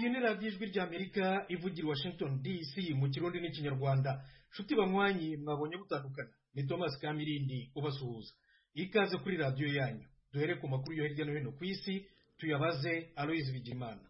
iyi ni radiyo ijwi ry'Amerika ivugira i Washington DC mu kirundi n'ikinyarwanda. Nshuti banywanyi mwabonye gutandukana, ni Thomas Kamirindi ubasuhuza. Ikaze kuri radiyo yanyu. Duhere ku makuru yo hirya no hino ku isi, tuyabaze Aloise Bigimana.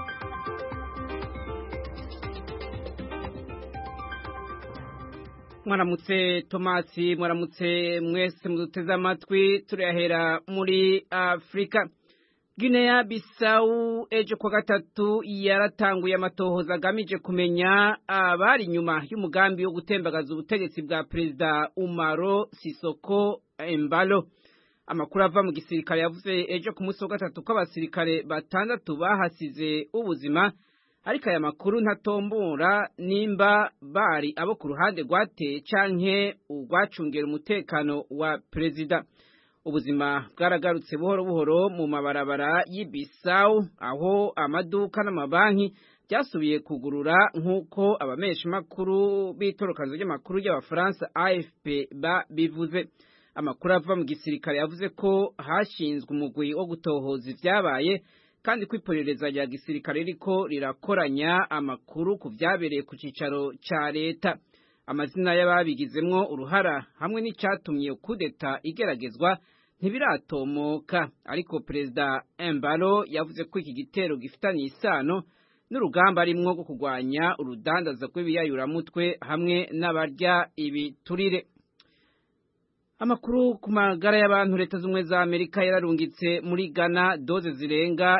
Mwaramutse Tomasi, mwaramutse mwese muduteze amatwi. Turahera muri Afrika. Guinea Bissau ejo kwa gatatu yaratanguye amatohoza agamije kumenya abari nyuma y'umugambi wo gutembagaza ubutegetsi bwa Perezida Umaro Sisoko Embalo. Amakuru ava mu gisirikare yavuze ejo ku munsi wa gatatu ko abasirikare batandatu bahasize ubuzima, ariko aya makuru ntatombora nimba bari abo ku ruhande rwateye canke urwacungera umutekano wa perezida. Ubuzima bwaragarutse buhoro buhoro mu mabarabara y'Ibisau, aho amaduka n'amabanki byasubiye kugurura nk'uko abamesha makuru b'itorokanzo ry'amakuru y'Abafaransa AFP bivuze. Amakuru ava mu gisirikare yavuze ko hashinzwe umugwi wo gutohoza ivyabaye, kandi ko iperereza rya gisirikare riko rirakoranya amakuru ku vyabereye ku cicaro ca leta. Amazina y'ababigizemwo uruhara hamwe n'icatumye kudeta igeragezwa ntibiratomoka, ariko Perezida Embalo yavuze ko iki gitero gifitanye isano n'urugamba arimwo rwo kurwanya urudandaza rw'ibiyayuramutwe hamwe n'abarya ibiturire. Amakuru ku magara y'abantu. Leta z'ubumwe za Amerika yararungitse muri Ghana doze zirenga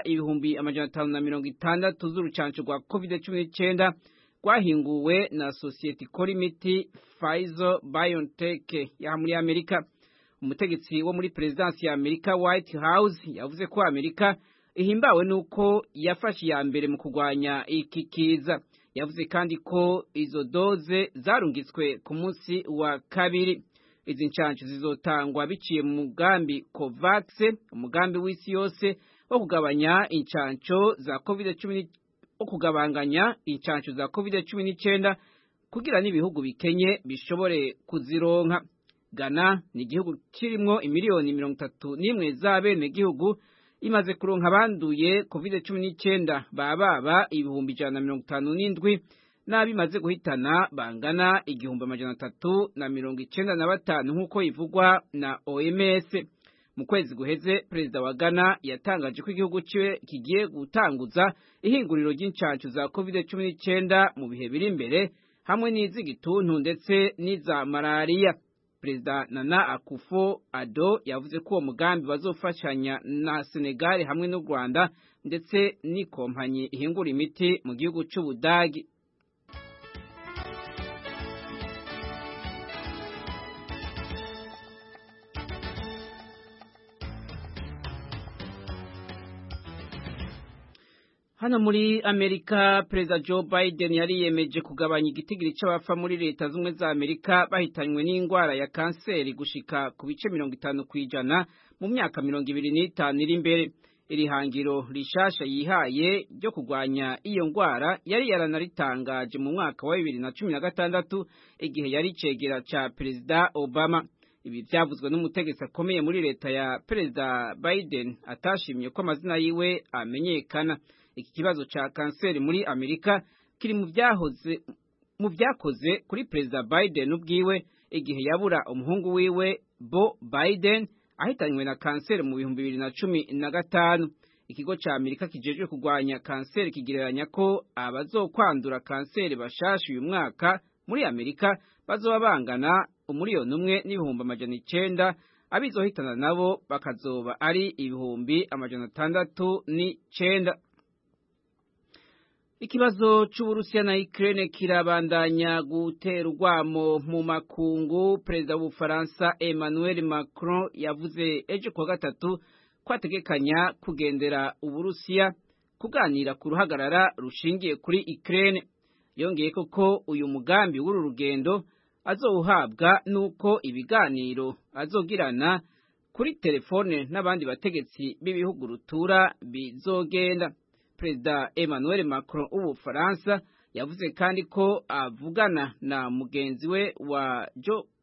550 z'urucanco rwa COVID-19 rwahinguwe na sosiyete ikora imiti Pfizer-BioNTech ya muri Amerika. Umutegetsi wo muri Presidence ya Amerika White House yavuze ko Amerika ihimbawe nuko yafashe ya mbere mu kurwanya iki kiza. Yavuze kandi ko izo doze zarungitswe ku munsi wa kabiri. Izi ncanco zizotangwa biciye mu mugambi COVAX, umugambi w'isi yose wo kugabanya incanco za COVID-19 kugira n'ibihugu bikenye bishobore kuzironka. Ghana ni igihugu kirimwo imiliyoni 31 z'abene gihugu, imaze kuronka abanduye COVID-19 bababa 157 n'abimaze guhitana bangana 395 nk'uko ivugwa na OMS. Mu kwezi guheze Perezida wa Ghana yatangaje ko igihugu ciwe kigiye gutanguza ihinguriro ry'incanco za COVID-19 mu bihe biri imbere, hamwe n'iz'igituntu ndetse n'iza malaria. Perezida Nana Akufo-Addo yavuze ko uwo mugambi bazofashanya na Senegal hamwe n'u Rwanda ndetse n'ikompanyi ihingura imiti mu gihugu c'Ubudagi. Hano muri Amerika, Perezida Joe Biden yariyemeje kugabanya igitigiri c'abafa muri Leta z'ubumwe za Amerika bahitanywe n'ingwara ya kanseri gushika ku bice 50% mu myaka 25 iri imbere. Iri hangiro rishasha yihaye ryo kurwanya iyo ngwara yari yaranaritangaje mu mwaka wa 2016 igihe yari cegera ca Perezida Obama. Ibi vyavuzwe n'umutegetsi akomeye muri leta ya Perezida Biden atashimye ko amazina yiwe amenyekana. Iki kibazo ca kanseri muri Amerika kiri mu vyakoze kuri Perezida Biden ubwiwe igihe yabura umuhungu wiwe Bo Biden ahitanywe na kanseri mu 2015. Ikigo ca Amerika kijejwe kurwanya kanseri kigereranya ko abazokwandura kanseri bashasha uyu mwaka muri Amerika bazoba bangana 1,900,000, abizohitana nabo bakazoba ari 609,000. Ikibazo c'Uburusiya na Ukraine kirabandanya gutera urwamo mu makungu. Perezida w'Ubufaransa Emmanuel Macron yavuze ejo kwa gatatu ko ategekanya kugendera Uburusiya kuganira ku ruhagarara rushingiye kuri Ukraine. Yongeye ko uyu mugambi w'uru rugendo azowuhabwa nuko ibiganiro azogirana kuri telefone n'abandi bategetsi b'ibihugu rutura bizogenda. Perezida Emmanuel Macron w'Ubufaransa yavuze kandi ko avugana na mugenzi we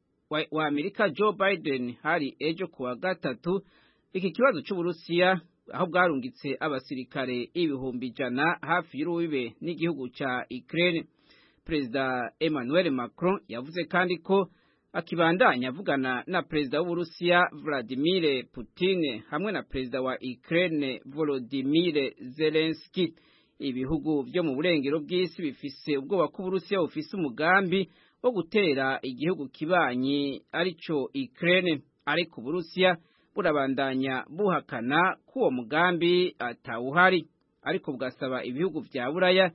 wa Amerika Joe Biden hari ejo kuwa gatatu iki kibazo c'Uburusiya aho bwarungitse abasirikare ibihumbi 100 hafi y'urubibe n'igihugu ca Ukraine. Perezida Emmanuel Macron yavuze kandi ko akibandanya avugana na perezida w'Uburusiya Vladimir Putin hamwe na perezida wa Ukraine Volodymyr Zelensky. Ibihugu byo mu burengero bw'isi bifise ubwoba ko Uburusiya bufise umugambi wo gutera igihugu kibanyi arico Ukraine, ariko Uburusiya burabandanya buhakana ko uwo mugambi atawuhari, ariko bwasaba ibihugu vya Buraya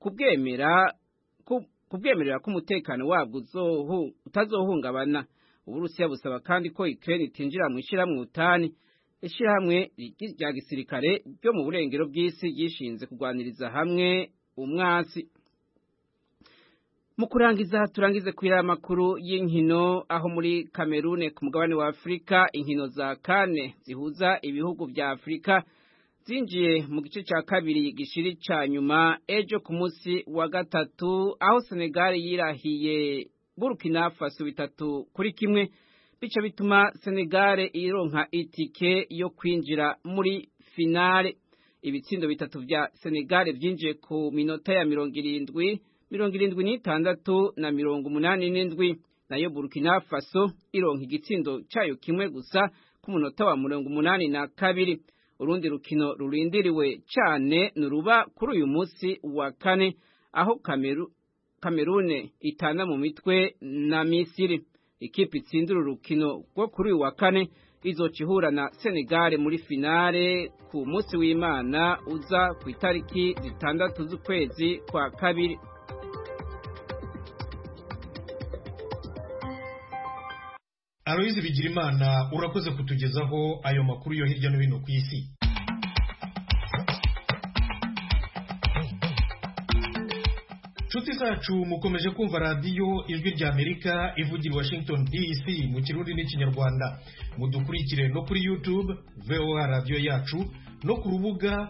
kubwemerera ko umutekano wabwo utazohungabana. Uburusiya busaba kandi ko Ukraine itinjira mu ishiramwe utani, ishiramwe rya gisirikare ryo mu burengero bw'isi gishinze kugwaniriza hamwe umwasi. Mu kurangiza turangize kwira amakuru y'inkino, aho muri Cameroon ku mugabane wa Afrika inkino za kane zihuza ibihugu vya Afrika zinjiye mu gice ca kabiri gishiri ca nyuma ejo ku munsi wa gatatu, aho Senegal yirahiye Burkina Faso 3-1, bica bituma Senegal ironka itike yo kwinjira muri finale. Ibitsindo 3 vya Senegal vyinjiye ku minota ya 70, 76 na 87, nayo Burkina Faso ironka igitsindo cayo kimwe gusa ku munota wa 82. Urundi rukino rurindiriwe cyane nuruba kuri uyu munsi wa kane, aho Cameroon itana mu mitwe na Misiri. Ikipe itsindira urukino rwo kuri uyu wa kane izocihura na Senegal muri finale ku munsi w'Imana uza ku itariki 6 z'ukwezi kwa kabiri. Aloyizi Bigirimana urakoze kutugezaho ayo makuru yo hirya no hino ku isi. Nshuti zacu mukomeje kumva radiyo Ijwi rya Amerika ivugira Washington DC mu Kirundi n'Ikinyarwanda. Mudukurikire no kuri YouTube VOA Radio Yacu, no ku rubuga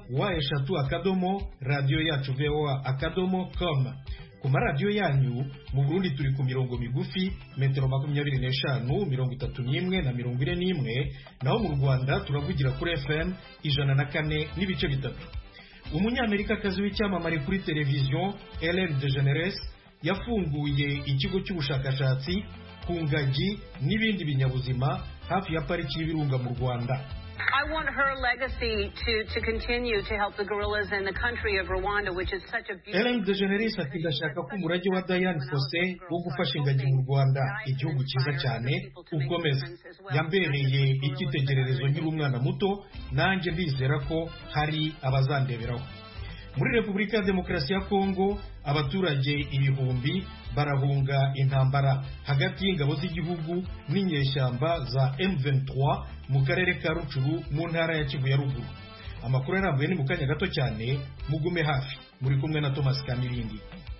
wa@radioyacu.voa.com. Ku maradiyo yanyu mu Burundi turi ku mirongo migufi metero 25, 31 na 41, naho mu Rwanda turavugira kuri FM 104 n'ibice bitatu. Umunyamerikakazi w'icyamamare kuri televiziyo Ellen DeGeneres yafunguye ikigo cy'ubushakashatsi ku ngagi n'ibindi binyabuzima hafi ya pariki y'ibirunga mu Rwanda. I want her legacy to continue to help the gorillas in the country of Rwanda, which is such a beautiful. Ellen DeGeneres ati ndashaka ko umurage wa Diane Fossey wo gufasha ingagi mu Rwanda, igihugu cyiza cyane, ukomeza. Yambereye icyitegererezo nkiri umwana muto, nanjye ndizera ko hari abazandeberaho. Muri Repubulika ya Demokarasi ya Kongo abaturage ibihumbi barahunga intambara hagati y'ingabo z'igihugu n'inyeshyamba za M23 mu karere ka Rucuru mu ntara ya Kivu ya Ruguru. Amakuru arambuye ni mu kanya gato cyane, mugume hafi. Muri kumwe na Thomas Kamirindi.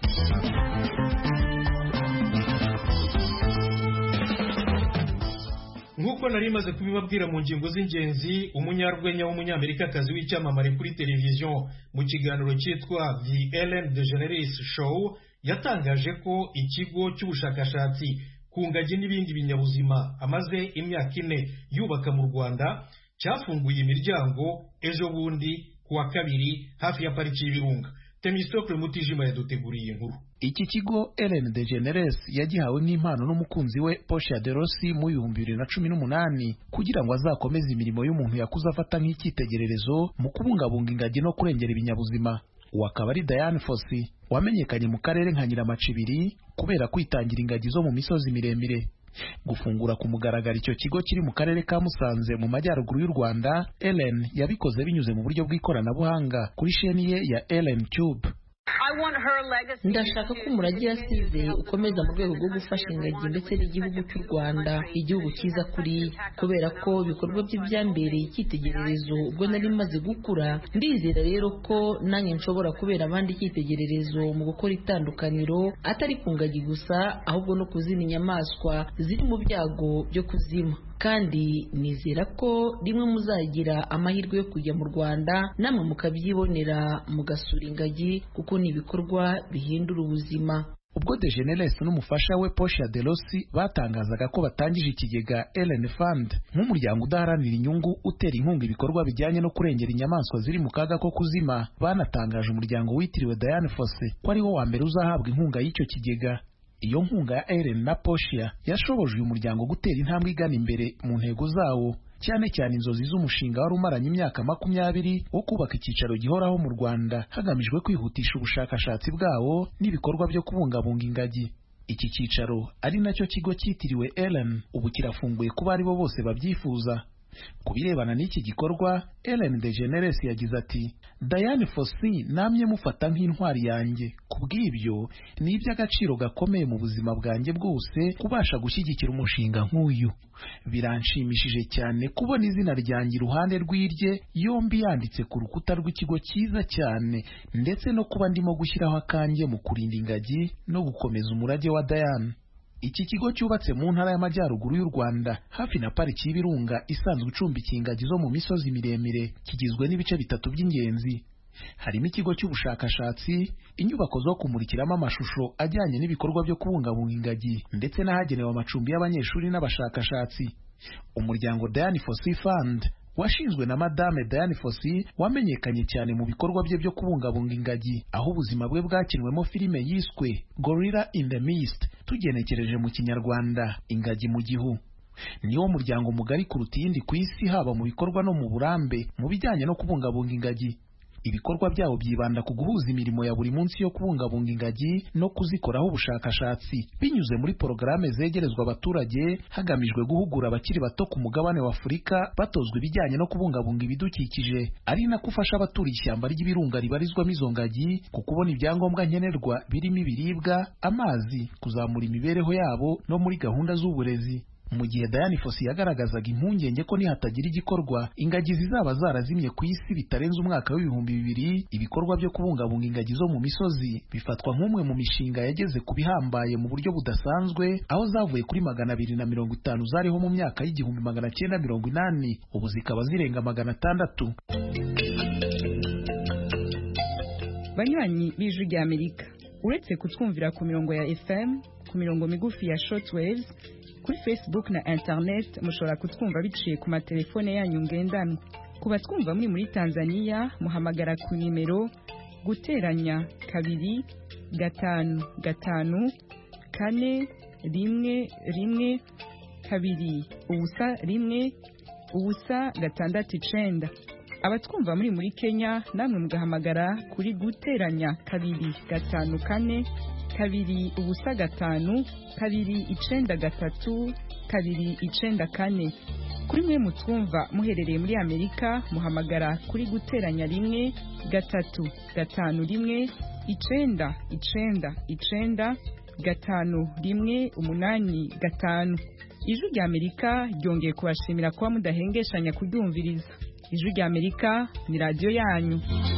Nkuko nari maze kubibabwira mu ngingo z'ingenzi, umunyarwenya w'umunyamerikakazi w'icyamamare kuri televiziyo mu kiganiro cyitwa The Ellen DeGeneres Show yatangaje ko ikigo cy'ubushakashatsi ku ngagi n'ibindi binyabuzima amaze imyaka 4 yubaka mu Rwanda cyafunguye imiryango ejo bundi kuwa kabiri hafi ya pariki y'ibirunga. Temistokle Mutijima yaduteguriye inkuru. Iki kigo Ellen DeGeneres yagihawe nk'impano n'umukunzi we Portia de Rossi mu 2018 kugira ngo azakomeze imirimo y'umuntu yakuze afata nk'icyitegererezo mu kubungabunga ingagi no kurengera ibinyabuzima. Wakaba ari Diane Fossey wamenyekanye mu karere nka Nyiramacibiri kubera kwitangira ingagi zo mu misozi miremire. Gufungura ku mugaragaro icyo kigo kiri mu karere ka Musanze mu majyaruguru y'u Rwanda, Ellen yabikoze binyuze mu buryo bw'ikoranabuhanga kuri sheni ye ya Ellen Tube. Ndashaka ko umurage yasize ukomeza mu rwego rwo gufasha ingagi ndetse n'igihugu cy'u Rwanda, igihugu cyiza kuri, kubera ko ibikorwa bye byambereye icyitegererezo ubwo nari maze gukura. Ndizera rero ko nanjye nshobora kubera abandi icyitegererezo mu gukora itandukaniro, atari ku ngagi gusa ahubwo no kuzina inyamaswa ziri mu byago byo kuzima. Kandi nizera ko rimwe muzagira amahirwe yo kujya mu Rwanda namwe mukabyibonera mugasura ingagi, kuko ni ibikorwa bihindura ubuzima. ubwo DGNRS n'umufasha we Portia de Rossi batangazaga ko batangije ikigega Ellen Fund nk'umuryango udaharanira inyungu utera inkunga ibikorwa bijyanye no kurengera inyamaswa ziri mu kaga ko kuzima, banatangaje umuryango witiriwe Dian Fossey ko ariwo wa mbere uzahabwa inkunga y'icyo kigega. Iyo nkunga ya Ellen na Portia yashoboje uyu muryango gutera intambwe igana imbere mu ntego zawo, cyane cyane inzozi z'umushinga wari umaranye imyaka 20 wo kubaka icyicaro gihoraho mu Rwanda hagamijwe kwihutisha ubushakashatsi bwawo n'ibikorwa byo kubungabunga ingagi. Iki cyicaro ari nacyo kigo cyitiriwe Ellen ubu kirafunguye ku bari bo bose babyifuza. Ku birebana n'iki gikorwa, Ellen DeGeneres yagize ati, Dian Fossey namye mufata nk'intwari yanjye, kubw'ibyo ni iby'agaciro gakomeye mu buzima bwanjye bwose kubasha gushyigikira umushinga nk'uyu. Biranshimishije cyane kubona izina ryanjye iruhande rw'irye yombi yanditse ku rukuta rw'ikigo cyiza cyane, ndetse no kuba ndimo gushyiraho akanjye mu kurinda ingagi no gukomeza umurage wa Dian. Iki kigo cyubatse mu ntara y'Amajyaruguru y'u Rwanda hafi na pariki y'Ibirunga isanzwe icumbikiye ingagi zo mu misozi miremire, kigizwe n'ibice 3 by'ingenzi. Harimo ikigo cy'ubushakashatsi, inyubako zo kumurikiramo amashusho ajyanye n'ibikorwa byo kubungabunga ingagi, ndetse n'ahagenewe amacumbi y'abanyeshuri n'abashakashatsi. Umuryango Dian Fossey Fund washinzwe na Madame Dian Fossey wamenyekanye cyane mu bikorwa bye byo kubungabunga ingagi, aho ubuzima bwe bwakinwemo filime yiswe Gorilla in the Mist, tugenekereje mu Kinyarwanda ingagi mu gihu. Niwo muryango mugari kuruta iyindi ku isi haba mu bikorwa no mu burambe mu bijyanye no kubungabunga ingagi. Ibikorwa byabo byibanda ku guhuza imirimo ya buri munsi yo kubungabunga ingagi no kuzikoraho ubushakashatsi binyuze muri porogaramu zegerezwa abaturage hagamijwe guhugura abakiri bato ku mugabane wa Afurika batozwa ibijyanye no kubungabunga ibidukikije, ari nako ufasha abaturiye ishyamba ry'Ibirunga ribarizwamo izo ngagi ku kubona ibyangombwa nkenerwa birimo ibiribwa, amazi, kuzamura imibereho yabo no muri gahunda z'uburezi. Mu gihe Dian Fossey yagaragazaga impungenge ko nihatagira igikorwa ingagi zizaba zarazimye ku isi bitarenze umwaka w'2000, ibikorwa byo kubungabunga ingagi zo mu misozi bifatwa nk'umwe mu mishinga yageze ku bihambaye mu buryo budasanzwe, aho zavuye kuri 250 zariho mu myaka y'1980 ubu zikaba zirenga 600. Banywanyi b'Ijwi ry'Amerika, uretse kutwumvira ku mirongo ya FM, ku mirongo migufi ya shortwaves, kuri Facebook na internet mushobora kutwumva biciye ku matelefone yanyu ngendanwa. Kuba twumva muri Tanzania muhamagara ku nimero guteranya 2 5 5 4 1 1 2 ubusa 1 ubusa 6 abatwumva muri Kenya namwe mugahamagara kuri guteranya 2 5 4 2 ubusa 5 2 9 3 2 9 4. Kuri mwe mutwumva muherereye muri Amerika muhamagara kuri guteranya 1 3 5 1 9 9 9 5 1 8 5. Ijwi ry'Amerika ryongeye kubashimira kuba mudahengeshanya kuryumviriza. Ijwi ry'Amerika ni radio yanyu.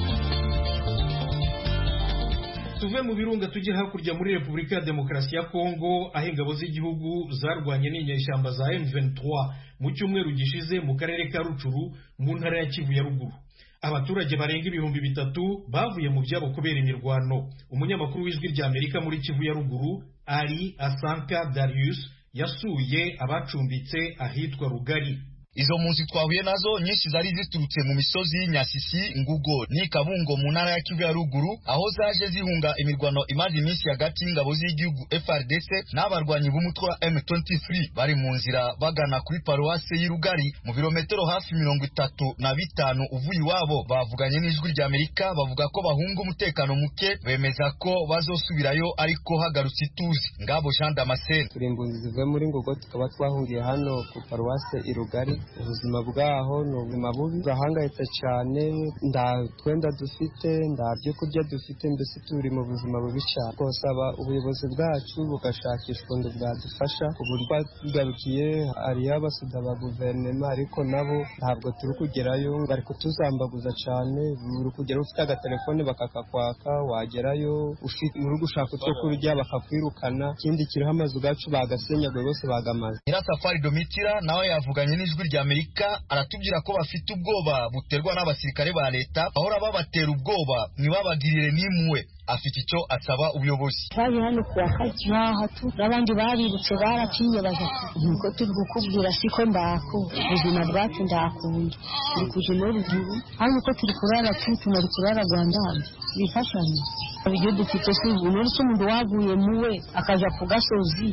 Tuve mu Birunga tujye hakurya muri Repubulika ya Demokarasi ya Kongo, aho ingabo z'igihugu zarwanye n'inyeshyamba za M23 mu cyumweru gishize mu karere ka Rucuru mu ntara ya Kivu ya Ruguru. Abaturage barenga 3,000 bavuye mu byabo kubera imirwano. Umunyamakuru w'Ijwi ry'Amerika muri Kivu ya Ruguru, Ali Asanka Darius, yasuye abacumbitse ahitwa Rugari. Izo mpunzi twahuye nazo nyinshi zari ziturutse mu misozi Nyasisi, Ngugo ni Kabungo mu ntara ya Kivu ya Ruguru, aho zaje zihunga imirwano imaze iminsi hagati y'ingabo z'igihugu FARDC n'abarwanyi b'umutwe wa M23 bari mu nzira bagana kuri paruwase y'Irugari mu birometero hafi 35 uvuye iwabo. Bavuganye n'Ijwi ry'Amerika bavuga ko bahunga umutekano muke, bemeza ko bazosubirayo ariko hagarutse ituze. Ngabo Jean Damascene: turi impunzi zivuye muri Ngugo tukaba twahungiye hano ku paruwase Irugari. Ubuzima bwaho ni ubuzima bubi, turahangayitse cyane, nta twenda dufite, nta byo kurya dufite, mbese turi mu buzima bubi cyane. Twasaba ubuyobozi bwacu bugashakisha ukuntu bwadufasha. Ubu twabigarukiye hariyo abasuda ba guverinoma, ariko nabo ntabwo turi kugerayo, bari kutuzambaguza cyane. Uri kugera ufite agatelefone bakakakwaka, wagerayo uri gushaka utwo kurya bakakwirukana, ikindi kiriho amazu gacu bagasenyaguye bose bagamaze. Nyirasafari Domitira nawe yavuganye n'Ijwi ry'Amerika, aratubwira ko bafite ubwoba buterwa n'abasirikare ba leta bahora babatera ubwoba ntibabagirire n'imwe. afite icyo asaba ubuyobozi. Twaje hano kuwa kacyaha n'abandi barirutse barakinye baje nuko turi gukubwira siko ndako ubuzima bwacu ndakunda turi kuje muri rugibu hano ko turi kurara turi kurara Rwanda bifashanye ibyo dufite sibu muri umuntu waguye muwe akaja ku gasozi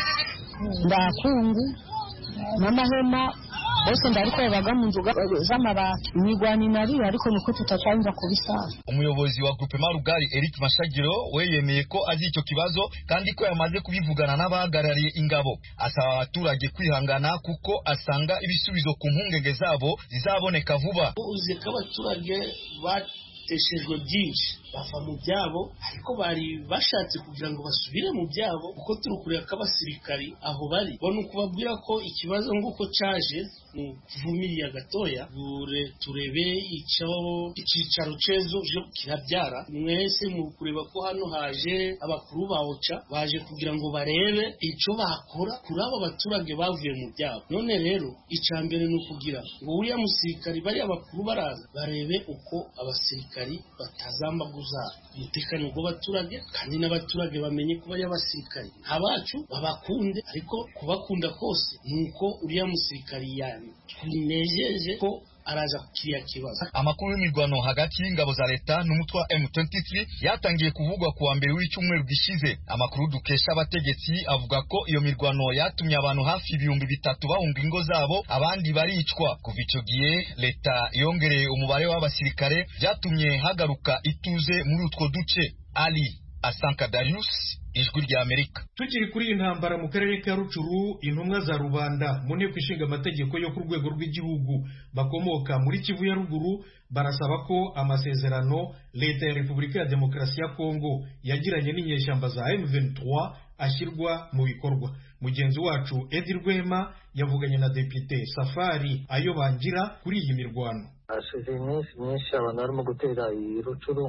ndakungu n'amahema bose ndariko baga mu nzuga z'amabati imigwani nari ariko nuko tutacanga kubisasa. Umuyobozi wa Groupement Rugari Eric Mashagiro we yemeye ko azi icyo kibazo kandi ko yamaze kubivugana n'abahagarariye ingabo. Asaba abaturage kwihangana kuko asanga ibisubizo ku mpungenge zabo zizaboneka vuba. Uzi ko abaturage bateshejwe byinshi bava mu byabo ariko bari bashatse kugira ngo basubire mu byabo kuko turi kureka ko abasirikari aho bari bo nukubabwira ko ikibazo nguko caje kuvumiriya gatoya turebe icyicaro cezo kirabyara mwese mu kureba ko hano haje abakuru ba OCHA baje kugira ngo barebe ico bakora kuri abo baturage bavuye mu byabo. None rero icambere ni ukugira ngo uriya musirikari bari abakuru baraza barebe uko abasirikari batazamba umutekano w'abaturage kandi n'abaturage bamenye kuba y'abasirikari abacu babakunde ariko kubakunda kose nuko uriya musirikari yani twinejeje ko araza kiriya kibazo. Amakuru y'imirwano hagati y'ingabo za leta n'umutwe wa M23 yatangiye kuvugwa kuwa mbere w'icyumweru gishize. Amakuru dukesha abategetsi avuga ko iyo mirwano yatumye abantu hafi 3,000 bahunga ingo zabo abandi baricwa. Kuva icyo gihe leta yongereye umubare w'abasirikare byatumye hagaruka ituze muri utwo duce. Ali Asanka Darius, Ijwi rya Amerika. Tukiri kuri intambara mu karere ka Rucuru, intumwa za rubanda mu nteko ishinga amategeko yo ku rwego rw'igihugu bakomoka muri Kivu ya ruguru barasaba ko amasezerano leta ya Repubulika ya Demokarasi ya Kongo yagiranye n'inyeshyamba za M23 ashyirwa mu bikorwa. Mugenzi wacu Edi Rwema yavuganye na Depite Safari ayo bangira kuri iyi mirwano. Hashize iminsi myinshi abantu barimo gutera i Rucuru,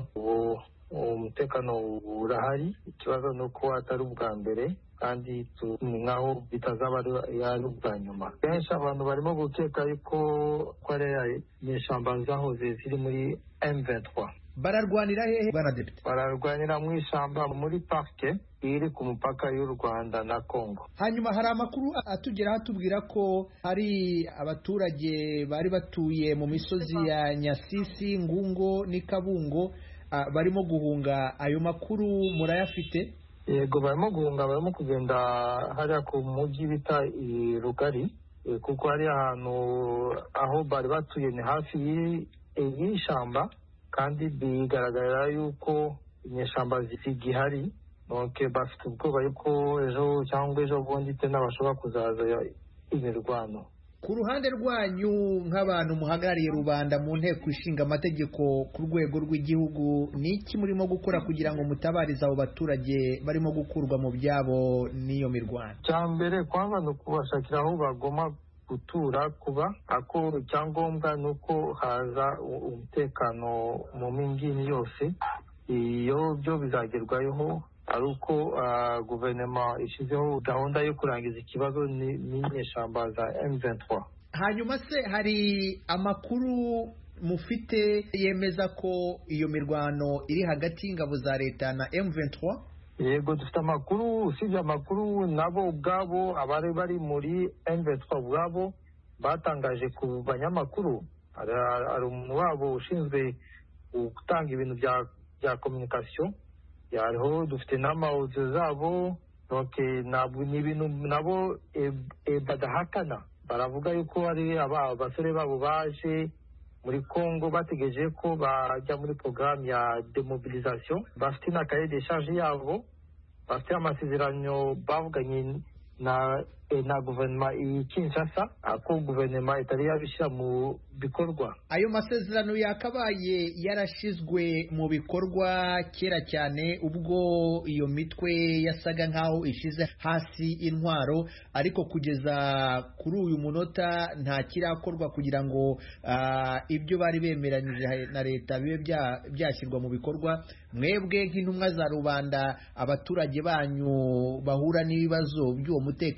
umutekano urahari. Ikibazo ni uko atari ubwa mbere kandi nkaho bitazaba ari ubwa nyuma. Kenshi abantu barimo gukeka yuko ari inyeshyamba zahoze ziri muri M23. Bararwanira hehe baradepite? Bararwanira mu ishyamba muri parke iri ku mupaka y'u Rwanda na Kongo. Hanyuma hari amakuru atugeraho atubwira ko hari abaturage bari batuye mu misozi ya Nyasisi, Ngungo n'Ikabungo barimo guhunga. Ayo makuru murayafite? Yego, barimo guhunga, barimo kugenda hariya ku mujyi bita i Rugari, kuko hari ahantu aho bari batuye ni hafi y'ishyamba kandi bigaragara yuko inyeshyamba zigihari. Donc bafite ubwoba yuko ejo bundi tena bashobora kuzaza imirwano. Ku ruhande rwanyu nk'abantu muhagarariye rubanda mu nteko ishinga amategeko ku rwego rw'igihugu, ni iki murimo gukora kugira ngo mutabarize abo baturage barimo gukurwa mu byabo n'iyo mirwano? Cyambere kwanza ni ukubashakira aho bagomba gutura kuba, ako icyangombwa ni uko haza umutekano mu mingini yose. Iyo byo bizagerwaho ari uko guverinoma ishyizeho gahunda yo kurangiza ikibazo n'inyeshyamba za M23. Hanyuma se hari amakuru mufite yemeza ko iyo mirwano iri hagati y'ingabo za leta na M23? Yego, dufite amakuru. Usibye amakuru, nabo ubwabo abari bari muri M23 ubwabo batangaje ku banyamakuru. Hari umuntu wabo ushinzwe gutanga ibintu bya communication, yariho dufite n'amawuzo zabo. Donc ntabwo ni ibintu nabo badahakana. Baravuga yuko ari abasore babo baje muri Congo bategereje ko bajya muri programme ya demobilisation. Bafite na cahier de charge yabo, bafite amasezerano bavuganye na guverinoma i Kinshasa, ako guverinoma itari yabishyira mu bikorwa. Ayo masezerano yakabaye yarashizwe mu bikorwa kera cyane ubwo iyo mitwe yasaga nkaho ishize hasi intwaro, ariko kugeza kuri uyu munota nta kirakorwa kugira ngo ibyo bari bemeranyije na leta bibe byashyirwa mu bikorwa. Mwebwe nk'intumwa za rubanda, abaturage banyu bahura n'ibibazo by'uwo mutekano muke,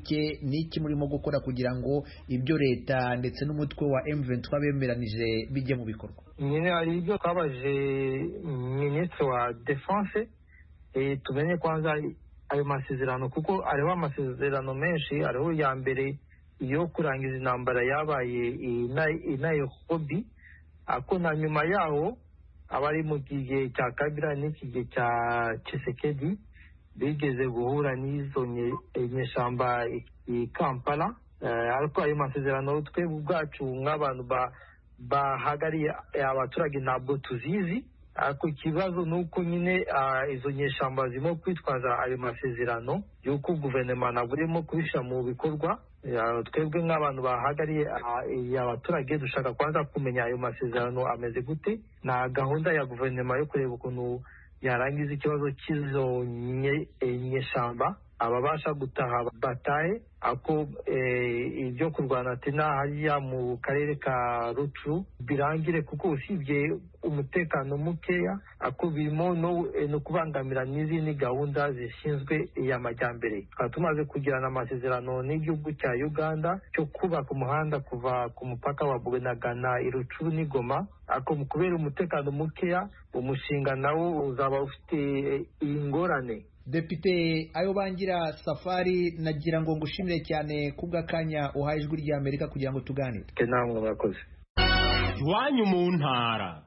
politike n'iki murimo gukora kugira ngo ibyo leta ndetse n'umutwe wa M23 bemeranije bijye mu bikorwa? nyine ari ibyo twabaje minisitiri wa defense tumenye kwanza ayo masezerano, kuko hariho amasezerano menshi. hariho ya mbere iyo kurangiza intambara yabaye i Nairobi, ako na nyuma yaho abari mu gihe cya Kabila n'iki gihe cya Tshisekedi bigeze guhura n'izo nyeshamba i Kampala. ariko ayo masezerano twe ubwacu nk'abantu bahagariye abaturage ntabwo tuzizi, ariko ikibazo ni uko nyine izo nyeshamba zirimo kwitwaza ayo masezerano y'uko guverinoma ntabwo irimo kubishyira mu bikorwa. twebwe nk'abantu bahagariye abaturage dushaka kwanza kumenya ayo masezerano ameze gute, na gahunda ya guverinoma yo kureba ukuntu yarangiza ikibazo cy'izo nyeshamba ababasha gutaha batahe. ako ibyo kurwana tena hariya mu karere ka Rutshuru birangire, kuko usibye umutekano mukeya ako birimo no kubangamira n'izindi gahunda zishinzwe y'amajyambere. tukaba tumaze kugirana amasezerano n'igihugu cya Uganda cyo kubaka umuhanda kuva ku mupaka wa Bunagana i Rutshuru n'i Goma. ako kubera umutekano mukeya umushinga nawo uzaba ufite ingorane. Depite Ayobangira Safari, nagira ngo ngushimire cyane kubw'akanya uhaye ijwi rya Amerika kugira ngo tuganire. Namwe murakoze. Iwanyu mu ntara.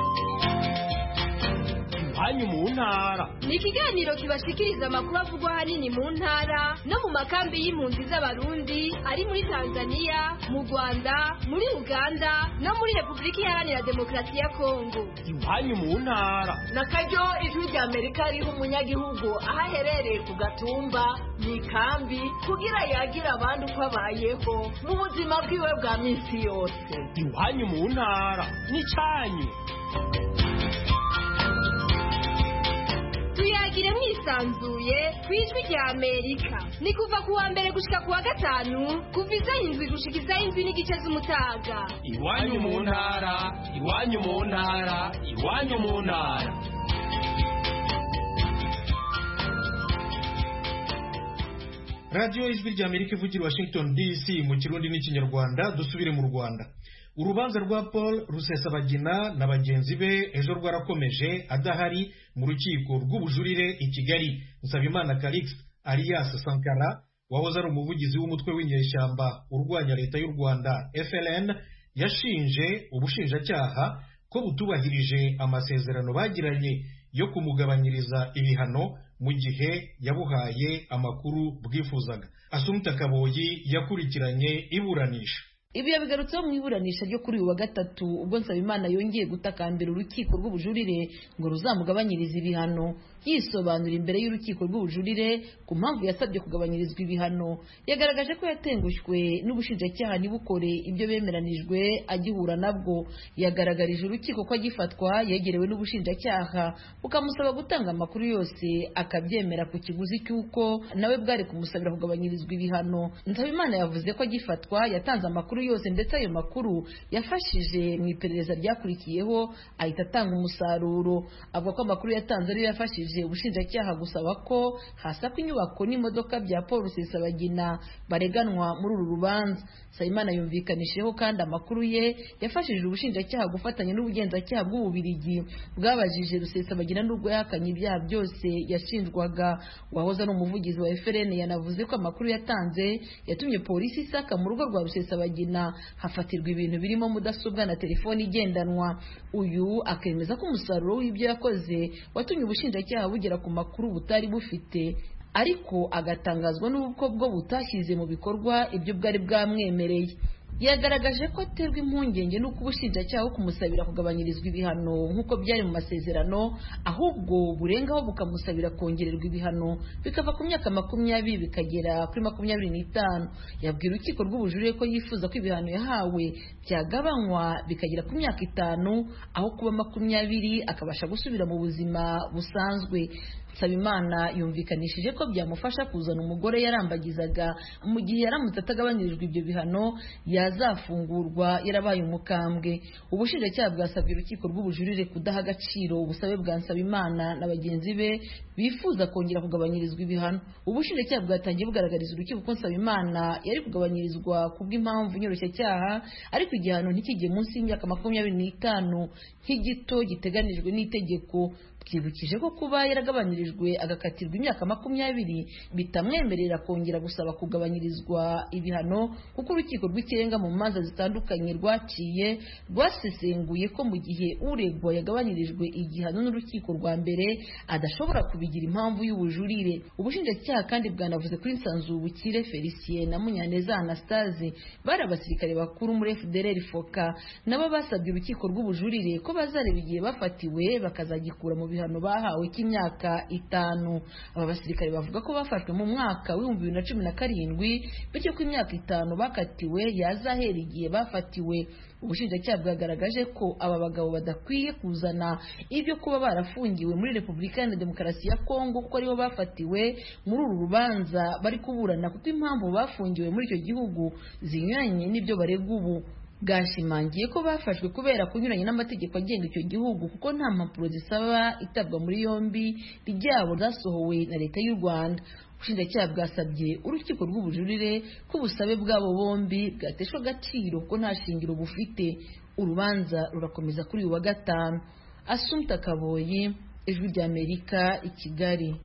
Iwanyu mu ntara ni ikiganiro kibashikiriza amakuru avugwa ahanini mu ntara no mu makambi y'impunzi z'abarundi ari muri Tanzania, mu Rwanda, muri Uganda no muri Repubulika Iharanira Demokarasi ya Kongo. Iwanyu mu ntara nakaryo ijwi rya Amerika riha umunyagihugu aho aherereye ku gatumba mu ikambi kugira yagira abandi uko abayeho mu buzima bwiwe bwa minsi yose. Iwanyu mu ntara n'icyanyu. tuyagire mwisanzuye ku ijwi rya Amerika, ni kuva ku wa mbere gushika ku wa gatanu kuva isaha 7 gushika isaha 7 n'igice z'umutaga. Iwanyu mu ntara, iwanyu mu ntara, iwanyu mu ntara. Radio ijwi rya Amerika ivugira Washington DC mu Kirundi n'Ikinyarwanda. Dusubire mu Rwanda. Urubanza rwa Paul Rusesabagina na bagenzi be ejo rwarakomeje adahari mu rukiko rw'ubujurire i Kigali. Nsabimana Calixte alias Sankara wahoze ari umuvugizi w'umutwe w'inyeshyamba urwanya leta y'u Rwanda FLN yashinje ubushinjacyaha ko butubahirije amasezerano bagiranye yo kumugabanyiriza ibihano mu gihe yabuhaye amakuru bwifuzaga. Asumta Kaboyi yakurikiranye iburanisha. Ibi yabigarutseho mu iburanisha ryo kuri uyu wa gatatu ubwo Nsabimana yongeye gutakambira urukiko rw'ubujurire ngo ruzamugabanyirize ibihano. Yisobanura imbere y'urukiko rw'ubujurire ku mpamvu yasabye kugabanyirizwa ibihano, yagaragaje ko yatengushywe n'ubushinjacyaha ntibukore ibyo bemeranijwe agihura nabwo. Yagaragarije urukiko ko agifatwa yegerewe n'ubushinjacyaha bukamusaba gutanga amakuru yose akabyemera ku kiguzi cy'uko nawe bwari kumusabira kugabanyirizwa ibihano. Nsabimana yavuze ko agifatwa yatanze amakuru yose ndetse ayo makuru yafashije mu iperereza ryakurikiyeho ahita atanga umusaruro. Avuga ko amakuru yatanze ariyo yafashije ubushinjacyaha gusaba ko hasakwa inyubako n'imodoka bya Paul Rusesabagina bareganwa muri uru rubanza. Nsabimana yumvikanishijeho kandi amakuru ye yafashije ubushinjacyaha gufatanya n'ubugenzacyaha bw'Ububiligi bwabajije Rusesabagina n'ubwo yahakanye ibyaha byose yashinjwaga. Wahoze ari umuvugizi wa FLN yanavuze ko amakuru yatanze yatumye polisi isaka mu rugo rwa Rusesabagina hafatirwa ibintu birimo mudasobwa na telefoni igendanwa. Uyu akemeza ko umusaruro w'ibyo yakoze watumye ubushinjacyaha bugera ku makuru butari bufite, ariko agatangazwa n'uko bwo butashyize mu bikorwa ibyo bwari bwamwemereye. Yagaragaje ko aterwa impungenge n'uko ubushinjacyaha kumusabira kugabanyirizwa ibihano nk'uko byari mu masezerano, ahubwo burengaho bukamusabira kongererwa ibihano bikava ku myaka 20 bikagera kuri 25. Yabwira urukiko rw'ubujurire ko yifuza ko ibihano yahawe byagabanywa bikagera ku myaka 5 aho kuba 20 akabasha gusubira mu buzima busanzwe. Nsabimana yumvikanishije ko byamufasha kuzana umugore yarambagizaga mu gihe yaramutse atagabanyirijwe ibyo bihano yazafungurwa yarabaye umukambwe. Ubushinjacyaha bwasabye urukiko rw'ubujurire kudaha agaciro ubusabe bwa Nsabimana na bagenzi be bifuza kongera kugabanyirizwa ibihano. Ubushinjacyaha bwatangiye bugaragariza urukiko ko Nsabimana yari kugabanyirizwa kubw'impamvu nyoroshyacyaha ariko igihano ntikijye munsi y'imyaka 25 nk'igito giteganijwe n'itegeko. Byibukije ko kuba yaragabanyirijwe agakatirwa imyaka 20 bitamwemerera kongera gusaba kugabanyirizwa ibihano kuko urukiko rw'ikirenga mu manza zitandukanye rwaciye rwasesenguye ko mu gihe uregwa yagabanyirijwe igihano n'urukiko rwa mbere adashobora kubigira impamvu y'ubujurire. Ubushinjacyaha kandi bwanavuze kuri Nsanzubukire Felicien na Munyaneza Anastase bari abasirikare bakuru muri FDLR Foka nabo basabye urukiko rw'ubujurire ko bazareba igihe bafatiwe bakazagikura mu bihano bahawe cy'imyaka 5. Aba basirikare bavuga ko bafashwe mu mwaka wa 2017 bityo ko imyaka 5 bakatiwe yazahera igihe bafatiwe. Ubushinjacyaha bwagaragaje ko aba bagabo badakwiye kuzana ibyo kuba barafungiwe muri Repubulika ya Demokarasi ya Kongo kuko aribo bafatiwe muri uru rubanza bari kuburana kuko impamvu bafungiwe muri icyo gihugu zinyuranye n'ibyo baregwa ubu. Bwashimangiye ko bafashwe kubera kunyuranye n'amategeko agenga icyo gihugu kuko nta mpapuro zisaba itabwa muri yombi ryabo zasohowe na leta y'u Rwanda. Ubushinjacyaha bwasabye urukiko rw'ubujurire ko ubusabe bwabo bombi bwateshwa agaciro kuko nta shingiro bufite. Urubanza rurakomeza kuri uyu wa gatanu. Assumpta Kaboyi, Ijwi ry'Amerika, i Kigali.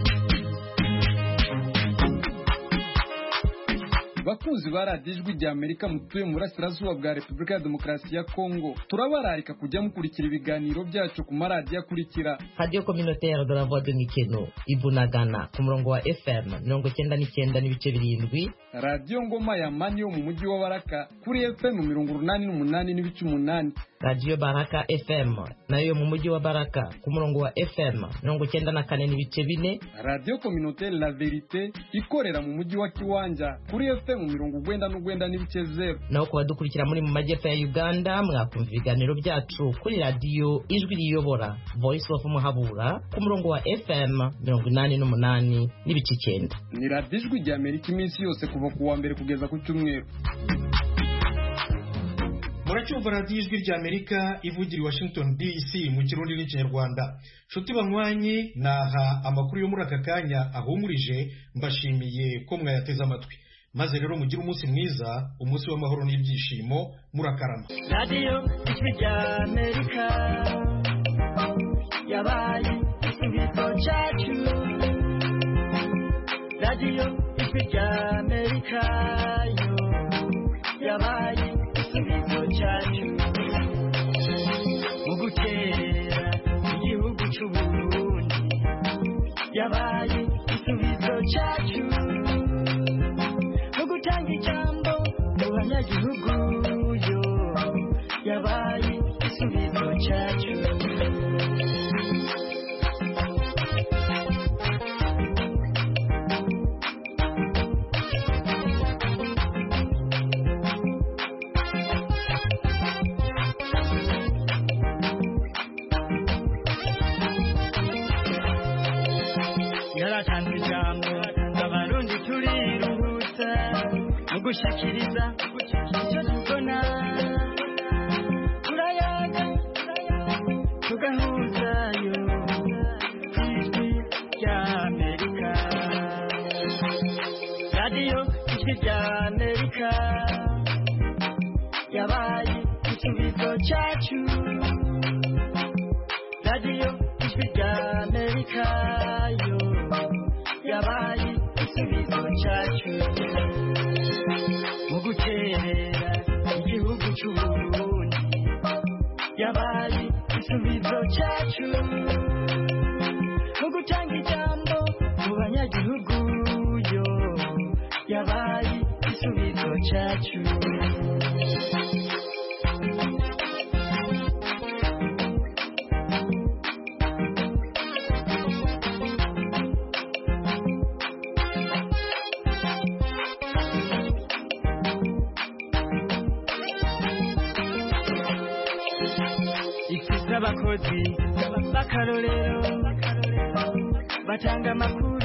Bakunzi ba radiyo Ijwi ry'Amerika mutuye mu burasirazuba bwa Repubulika ya Demokarasi ya Kongo, turabararika kujya mukurikira ibiganiro byacu ku maradiyo akurikira: Radio Communautaire de la Voix de Mikeno Ibunagana ku murongo wa FM 99.7, Radio Ngoma ya Mani yo mu mujyi wa Baraka kuri FM 88.8, Radio Baraka FM nayo mu mujyi wa Baraka ku murongo wa FM 94.4, Radio Communautaire La Verite ikorera mu mujyi wa Kiwanja kuri FM 99.0. naho kuba dukurikira muri mu majyepfo ya Uganda mwakumva ibiganiro byacu kuri Radio Ijwi riyobora Voice of Muhabura ku murongo wa FM 88.9. Ni Radio Ijwi ry'Amerika iminsi yose kuva ku wa mbere kugeza ku cyumweru. Muracyumva radiyo Ijwi ry'Amerika ivugira i Washington DC mu Kirundi n'Ikinyarwanda. Nshuti banywanyi, naha amakuru yo muri aka kanya ahumurije, mbashimiye ko mwayateze amatwi. Maze rero mugire umunsi mwiza, umunsi w'amahoro n'ibyishimo, murakarama. Radiyo Ijwi ry'Amerika yabaye igisubizo cyacu. Radiyo Ijwi ry'Amerika yo yabaye igisubizo cyacu mu gutera igihugu cy'u Burundi. Yabaye igisubizo cyacu mu gutanga ijambo mu banyagihugu yo. Yabaye igisubizo cyacu. Yaratanze ijambo abarundi turiruhutsa mu gushikiriza icyo tubona. Turayaga tugahuzayo Ijwi ry'Amerika. Radiyo Ijwi ry'Amerika yabaye igisubizo cyacu. Radiyo Ijwi ry'Amerika yo yabaye igisubizo cyacu mu guterera igihugu cy'u Burundi. Yabaye igisubizo cyacu mu gutanga ijambo mu banyagihugu yo. Yabaye igisubizo cyacu. Abakozi b'akarorero batanga amakuru